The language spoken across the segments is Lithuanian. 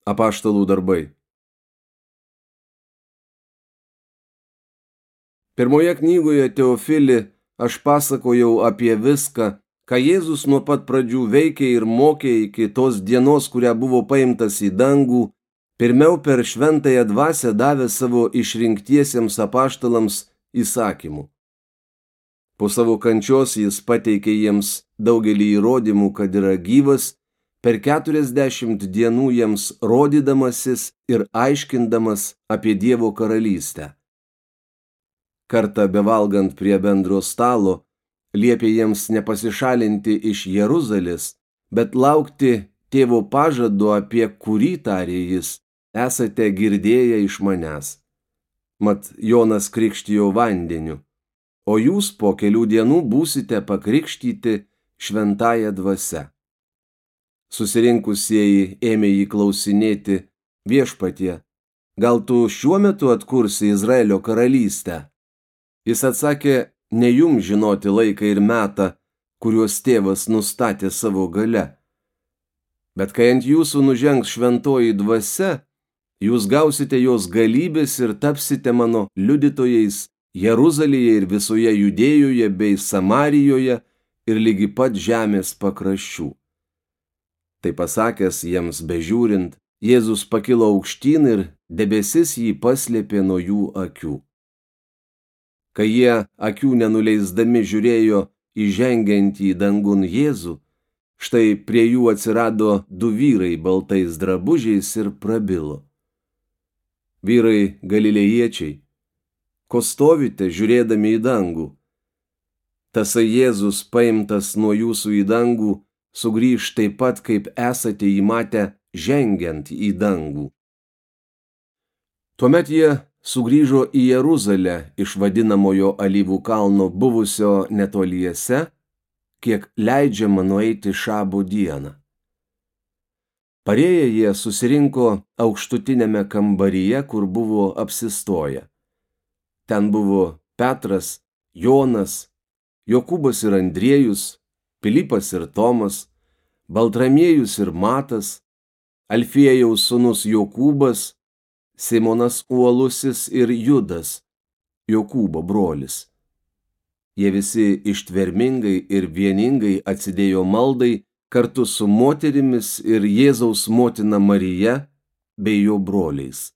Apaštalų darbai. Pirmoje knygoje Teofili aš pasakojau apie viską, ką Jėzus nuo pat pradžių veikė ir mokė iki tos dienos, kurią buvo paimtas į dangų, pirmiau per šventąją dvasią davė savo išrinktiesiems apaštalams įsakymų. Po savo kančios jis pateikė jiems daugelį įrodymų, kad yra gyvas, per 40 dienų jiems rodydamasis ir aiškindamas apie Dievo karalystę. Kartą bevalgant prie bendro stalo, liepė jiems nepasišalinti iš Jeruzalės, bet laukti tėvo pažado, apie kurį tarė jis, esate girdėję iš manęs. Mat Jonas krikštijo vandeniu, o jūs po kelių dienų būsite pakrikštyti šventąja dvasia. Susirinkusieji ėmė jį klausinėti: Viešpatie, gal tu šiuo metu atkursi Izraelio karalystę? Jis atsakė: ne jums žinoti laiką ir metą, kuriuos tėvas nustatė savo galia. Bet kai ant jūsų nužengs šventoji dvasia, jūs gausite jos galybės ir tapsite mano liudytojais Jeruzalėje ir visoje Judėjoje bei Samarijoje ir ligi pat žemės pakraščių. Tai pasakęs jiems bežiūrint, Jėzus pakilo aukštyn ir debesis jį paslėpė nuo jų akių. Kai jie akių nenuleisdami žiūrėjo įžengiantį į dangun Jėzų, štai prie jų atsirado 2 vyrai baltais drabužiais ir prabilo: Vyrai galilėjiečiai, ko stovite žiūrėdami į dangų? Tasai Jėzus paimtas nuo jūsų į dangų sugrįš taip pat, kaip esate jį matę žengiant į dangų. Tuomet jie sugrįžo į Jeruzalę iš vadinamojo Alyvų kalno buvusio netoliese, kiek leidžiama nueiti šabo dieną. Parėję jie susirinko aukštutiniame kambaryje, kur buvo apsistoję. Ten buvo Petras, Jonas, Jokūbas ir Andriejus, Pilypas ir Tomas, Baltramiejus ir Matas, Alfiejaus sūnus Jokūbas, Simonas Uolusis ir Judas, Jokūbo brolis. Jie visi ištvermingai ir vieningai atsidėjo maldai kartu su moterimis ir Jėzaus motina Marija bei jo broliais.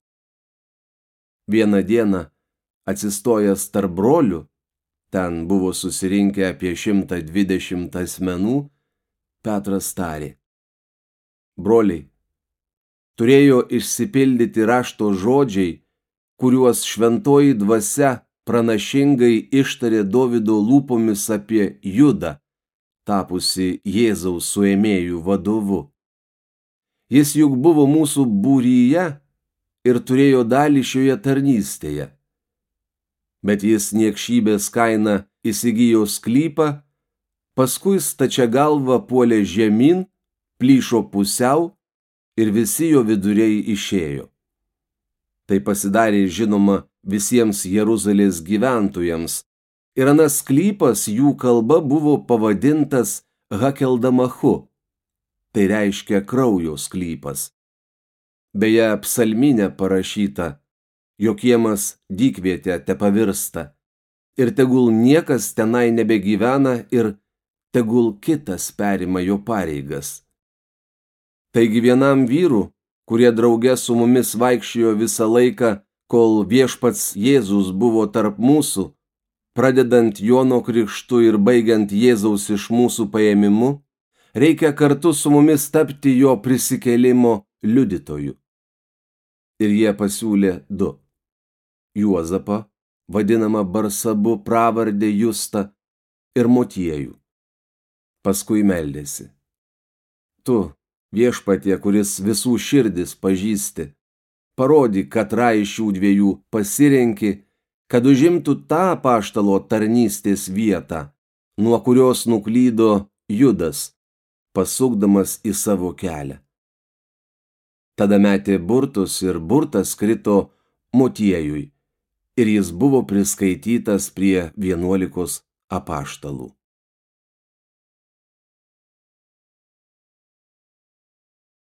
Vieną dieną, atsistojęs tarp brolių, ten buvo susirinkę apie 120 asmenų, Petras tarė: Broliai, turėjo išsipildyti rašto žodžiai, kuriuos šventoji dvasia pranašingai ištarė Dovydo lūpomis apie Judą, tapusi Jėzaus suėmėjų vadovu. Jis juk buvo mūsų būryje ir turėjo dalį šioje tarnystėje. Bet jis niekšybės kaina įsigijo sklypą, paskui stačia galva puolė žemyn, plyšo pusiau ir visi jo viduriai išėjo. Tai pasidarė žinoma visiems Jeruzalės gyventojams, ir anas sklypas jų kalba buvo pavadintas Hakeldamachu, tai reiškia kraujo sklypas. Beje, psalminė parašyta: jo kiemas dykvietė tepavirsta, ir tegul niekas tenai nebegyvena ir tegul kitas perima jo pareigas. Taigi vienam vyru, kurie drauge su mumis vaikščiojo visą laiką, kol viešpats Jėzus buvo tarp mūsų, pradedant Jono krikštu ir baigiant Jėzaus iš mūsų paėmimu, reikia kartu su mumis tapti jo prisikėlimo liudytoju. Ir jie pasiūlė 2. Juozapą, vadinamą Barsabu pravardę Justą, ir Motiejų. Paskui meldėsi: Tu, Viešpatie, kuris visų širdis pažįsti, parodyk, katrą iš šių 2 pasirenki, kad užimtų tą apaštalo tarnystės vietą, nuo kurios nuklydo Judas, pasukdamas į savo kelią. Tada metė burtus ir burtas krito Motiejui, ir jis buvo priskaitytas prie 11 apaštalų.